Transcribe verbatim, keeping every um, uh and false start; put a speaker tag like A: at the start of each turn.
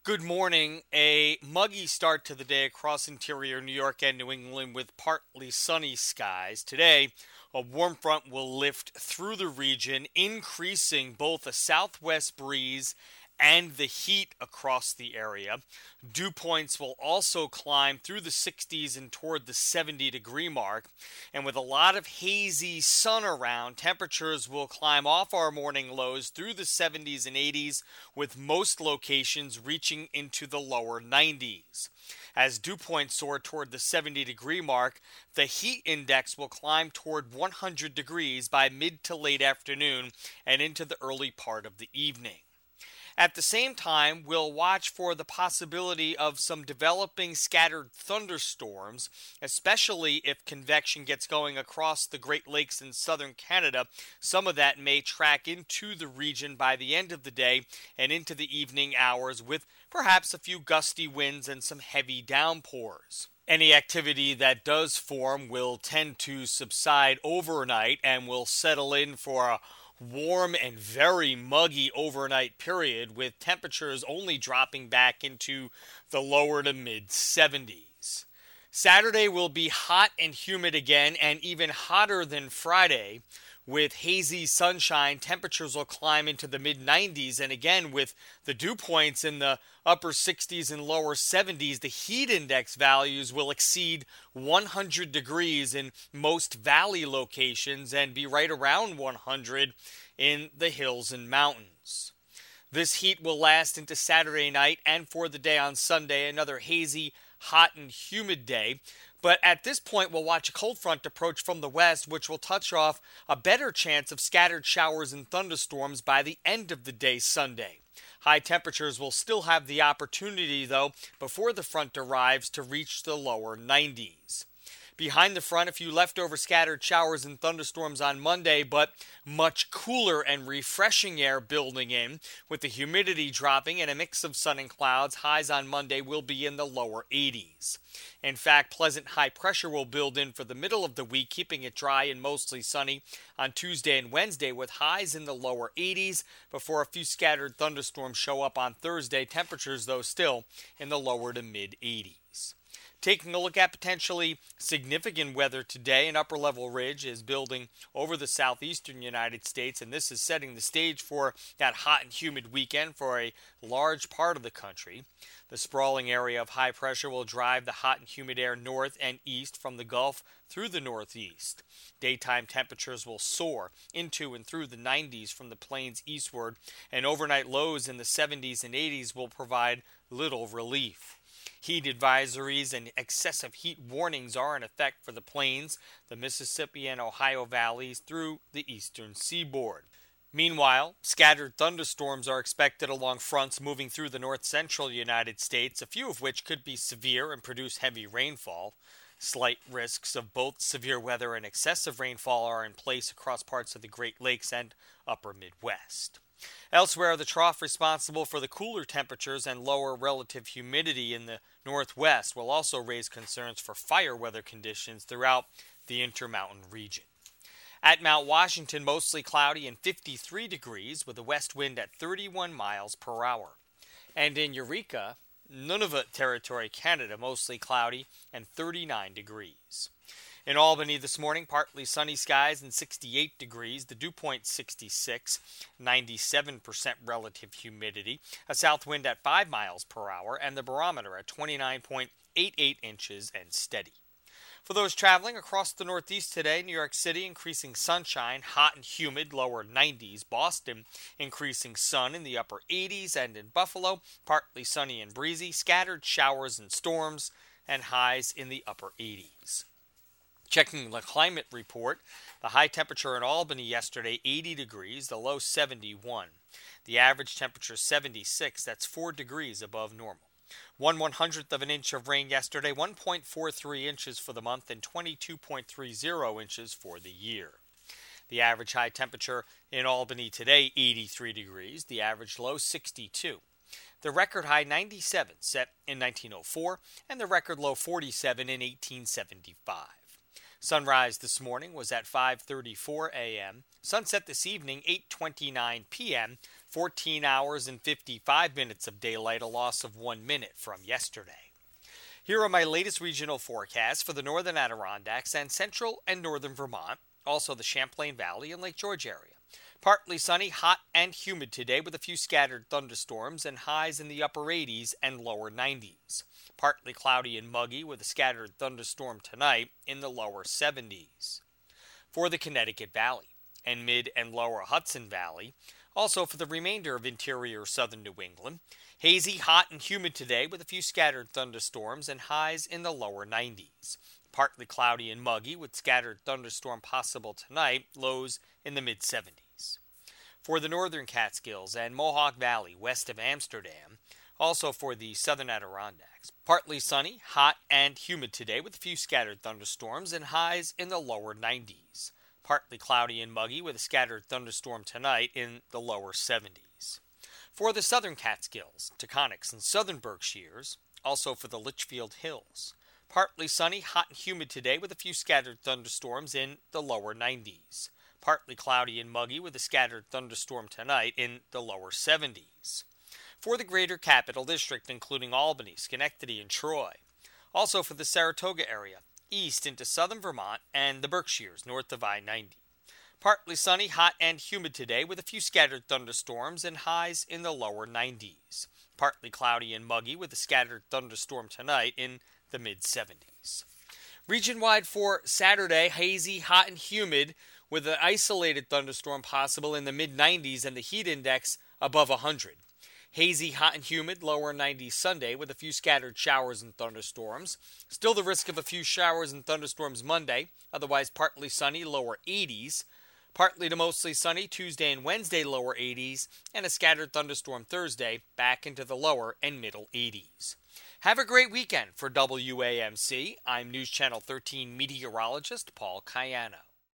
A: Good morning. A muggy start to the day across interior New York and New England with partly sunny skies. Today, a warm front will lift through the region, increasing both a southwest breeze and the heat across the area. Dew points will also climb through the sixties and toward the seventy degree mark. And with a lot of hazy sun around, temperatures will climb off our morning lows through the seventies and eighties, with most locations reaching into the lower nineties. As dew points soar toward the seventy degree mark, the heat index will climb toward one hundred degrees by mid to late afternoon and into the early part of the evening. At the same time, we'll watch for the possibility of some developing scattered thunderstorms, especially if convection gets going across the Great Lakes in southern Canada. Some of that may track into the region by the end of the day and into the evening hours, with perhaps a few gusty winds and some heavy downpours. Any activity that does form will tend to subside overnight and will settle in for a warm and very muggy overnight period, with temperatures only dropping back into the lower to mid seventies. Saturday will be hot and humid again, and even hotter than Friday. With hazy sunshine, temperatures will climb into the mid nineties, and again with the dew points in the upper sixties and lower seventies, the heat index values will exceed one hundred degrees in most valley locations and be right around one hundred in the hills and mountains. This heat will last into Saturday night and for the day on Sunday, another hazy, hot, and humid day. But at this point, we'll watch a cold front approach from the west, which will touch off a better chance of scattered showers and thunderstorms by the end of the day Sunday. High temperatures will still have the opportunity, though, before the front arrives to reach the lower nineties. Behind the front, a few leftover scattered showers and thunderstorms on Monday, but much cooler and refreshing air building in, with the humidity dropping and a mix of sun and clouds. Highs on Monday will be in the lower eighties. In fact, pleasant high pressure will build in for the middle of the week, keeping it dry and mostly sunny on Tuesday and Wednesday, with highs in the lower eighties before a few scattered thunderstorms show up on Thursday. Temperatures, though, still in the lower to mid eighties. Taking a look at potentially significant weather today, an upper-level ridge is building over the southeastern United States, and this is setting the stage for that hot and humid weekend for a large part of the country. The sprawling area of high pressure will drive the hot and humid air north and east from the Gulf through the northeast. Daytime temperatures will soar into and through the nineties from the plains eastward, and overnight lows in the seventies and eighties will provide little relief. Heat advisories and excessive heat warnings are in effect for the plains, the Mississippi and Ohio valleys through the eastern seaboard. Meanwhile, scattered thunderstorms are expected along fronts moving through the north-central United States, a few of which could be severe and produce heavy rainfall. Slight risks of both severe weather and excessive rainfall are in place across parts of the Great Lakes and upper Midwest. Elsewhere, the trough responsible for the cooler temperatures and lower relative humidity in the northwest will also raise concerns for fire weather conditions throughout the Intermountain region. At Mount Washington, mostly cloudy and fifty-three degrees with a west wind at thirty-one miles per hour. And in Eureka, Nunavut Territory, Canada, mostly cloudy and thirty-nine degrees. In Albany this morning, partly sunny skies and sixty-eight degrees, the dew point sixty-six, ninety-seven percent relative humidity, a south wind at five miles per hour, and the barometer at twenty-nine point eight eight inches and steady. For those traveling across the Northeast today, New York City increasing sunshine, hot and humid, lower nineties. Boston increasing sun in the upper eighties, and in Buffalo, partly sunny and breezy, scattered showers and storms, and highs in the upper eighties. Checking the climate report, the high temperature in Albany yesterday, eighty degrees, the low seventy-one. The average temperature seventy-six, that's four degrees above normal. One one hundredth of an inch of rain yesterday, one point four three inches for the month, and twenty-two point three zero inches for the year. The average high temperature in Albany today, eighty-three degrees, the average low sixty-two. The record high ninety-seven set in nineteen oh four, and the record low forty-seven in eighteen seventy-five. Sunrise this morning was at five thirty-four a.m. Sunset this evening, eight twenty-nine p.m. fourteen hours and fifty-five minutes of daylight, a loss of one minute from yesterday. Here are my latest regional forecasts for the northern Adirondacks and central and northern Vermont, also the Champlain Valley and Lake George area. Partly sunny, hot, and humid today with a few scattered thunderstorms and highs in the upper eighties and lower nineties. Partly cloudy and muggy with a scattered thunderstorm tonight in the lower seventies. For the Connecticut Valley and mid and lower Hudson Valley, also for the remainder of interior southern New England, hazy, hot, and humid today with a few scattered thunderstorms and highs in the lower nineties. Partly cloudy and muggy with scattered thunderstorm possible tonight, lows in the mid seventies. For the northern Catskills and Mohawk Valley west of Amsterdam, also for the southern Adirondacks, partly sunny, hot, and humid today with a few scattered thunderstorms and highs in the lower nineties. Partly cloudy and muggy with a scattered thunderstorm tonight in the lower seventies. For the southern Catskills, Taconics, and southern Berkshires, also for the Litchfield Hills, partly sunny, hot, and humid today with a few scattered thunderstorms in the lower nineties. Partly cloudy and muggy with a scattered thunderstorm tonight in the lower seventies. For the greater capital district, including Albany, Schenectady, and Troy. Also for the Saratoga area, east into southern Vermont and the Berkshires, north of I ninety. Partly sunny, hot, and humid today with a few scattered thunderstorms and highs in the lower nineties. Partly cloudy and muggy with a scattered thunderstorm tonight in the mid seventies. Region-wide for Saturday, hazy, hot, and humid with an isolated thunderstorm possible in the mid nineties and the heat index above one hundred. Hazy, hot, and humid, lower nineties Sunday with a few scattered showers and thunderstorms. Still the risk of a few showers and thunderstorms Monday, otherwise partly sunny, lower eighties. Partly to mostly sunny Tuesday and Wednesday, lower eighties, and a scattered thunderstorm Thursday, back into the lower and middle eighties. Have a great weekend. For W A M C, I'm News Channel thirteen meteorologist Paul Cayano.